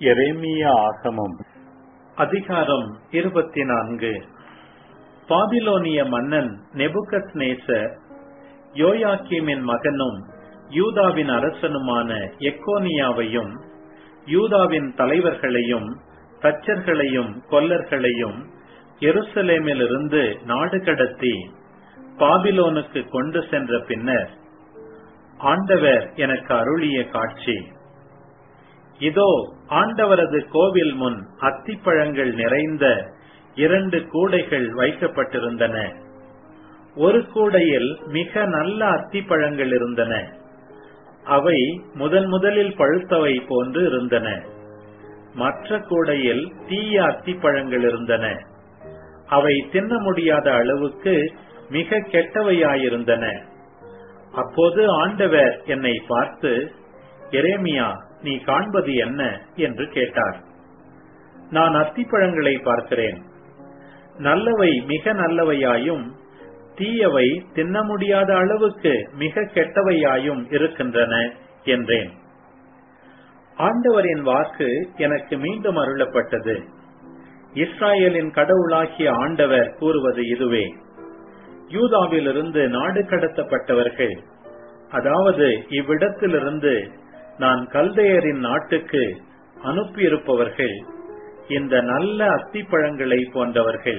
எரேமியா ஆகமம் அதிகாரம் 24. பாபிலோனிய மன்னன் நெபுகத்நேசர் யோயாக்கீமின் மகனும் யூதாவின் அரசனுமான எக்கோனியாவையும் யூதாவின் தலைவர்களையும் தச்சர்களையும் கொல்லர்களையும் எருசலேமிலிருந்து நாடு கடத்தி பாபிலோனுக்கு கொண்டு சென்ற பின்னர் ஆண்டவர் எனக்கு அருளிய காட்சி. இதோ, ஆண்டவரது கோவில் முன் அத்திப்பழங்கள் நிறைந்த 2 கூடைகள் வைக்கப்பட்டிருந்தன. ஒரு கூடையில் மிக நல்ல அத்திப்பழங்கள் இருந்தன. அவை முதலில் பழுத்தவை போன்று இருந்தன. மற்ற கூடையில் தீய அத்திப்பழங்கள் இருந்தன. அவை தின்ன முடியாத அளவுக்கு மிக கெட்டவையாயிருந்தன. அப்போது ஆண்டவர் என்னை பார்த்து, எரேமியா, நீ காண்பது என்ன என்று கேட்டார். நான் அத்திப்பழங்களை பார்க்கிறேன். நல்லவை மிக நல்லவையாயும் தீயவை தின்ன முடியாத அளவுக்கு மிக கெட்டவையாயும் இருக்கின்றன என்றேன். ஆண்டவரின் வாக்கு எனக்கு மீண்டும் அருளப்பட்டது. இஸ்ராயேலின் கடவுளாகிய ஆண்டவர் கூறுவது இதுவே: யூதாவிலிருந்து நாடு கடத்தப்பட்டவர்கள், அதாவது இவ்விடத்திலிருந்து நான் கல்தேயரின் நாட்டுக்கு அனுப்பியிருப்பவர்கள் இந்த நல்ல அத்திப்பழங்களை போன்றவர்கள்.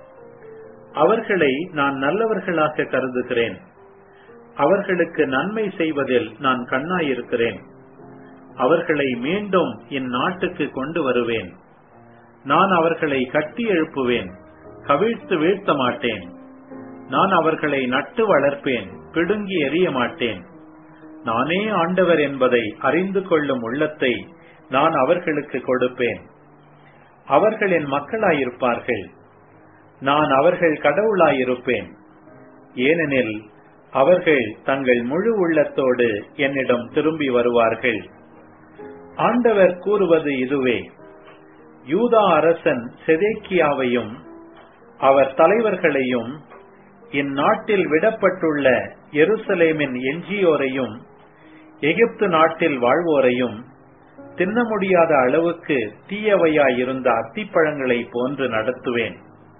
அவர்களை நான் நல்லவர்களாக கருதுகிறேன். அவர்களுக்கு நன்மை செய்வதில் நான் கண்ணாயிருக்கிறேன். அவர்களை மீண்டும் இந்நாட்டுக்கு கொண்டு வருவேன். நான் அவர்களை கட்டி எழுப்புவேன், கவிழ்த்து வீழ்த்த மாட்டேன். நான் அவர்களை நட்டு வளர்ப்பேன், பிடுங்கி எறிய மாட்டேன். நானே ஆண்டவர் என்பதை அறிந்து கொள்ளும் உள்ளத்தை நான் அவர்களுக்கு கொடுப்பேன். அவர்களின் மக்களாயிருப்பார்கள். நான் அவர்கள் கடவுளாயிருப்பேன். ஏனெனில் அவர்கள் தங்கள் முழு உள்ளத்தோடு என்னிடம் திரும்பி வருவார்கள். ஆண்டவர் கூறுவது இதுவே: யூதா அரசன் செதேக்கியாவையும் அவர் தலைவர்களையும் இந்நாட்டில் விடப்பட்டுள்ள எருசலேமின் எஞ்சியோரையும் எகிப்து நாட்டில் வாழ்வோரையும் தின்ன முடியாத அளவுக்கு தீயவையாயிருந்த அத்திப்பழங்களை போன்று நடத்துவேன்.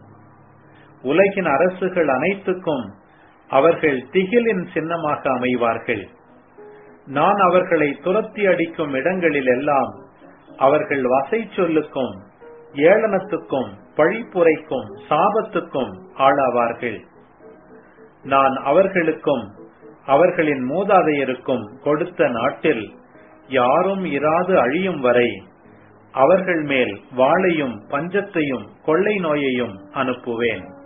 உலகின் அரசுகள் அனைத்துக்கும் அவர்கள் திகிலின் சின்னமாக அமைவார்கள். நான் அவர்களை துரத்தி அடிக்கும் இடங்களில் எல்லாம் அவர்கள் வசை சொல்லுக்கும், ஏளனத்துக்கும், பழிப்புரைக்கும், சாபத்துக்கும் ஆளாவார்கள். நான் அவர்களுக்கும் அவர்களின் மூதாதையருக்கும் கொடுத்த நாட்டில் யாரும் இராது அழியும் வரை அவர்கள் மேல் வாளையும் பஞ்சத்தையும் கொள்ளை நோயையும் அனுப்புவேன்.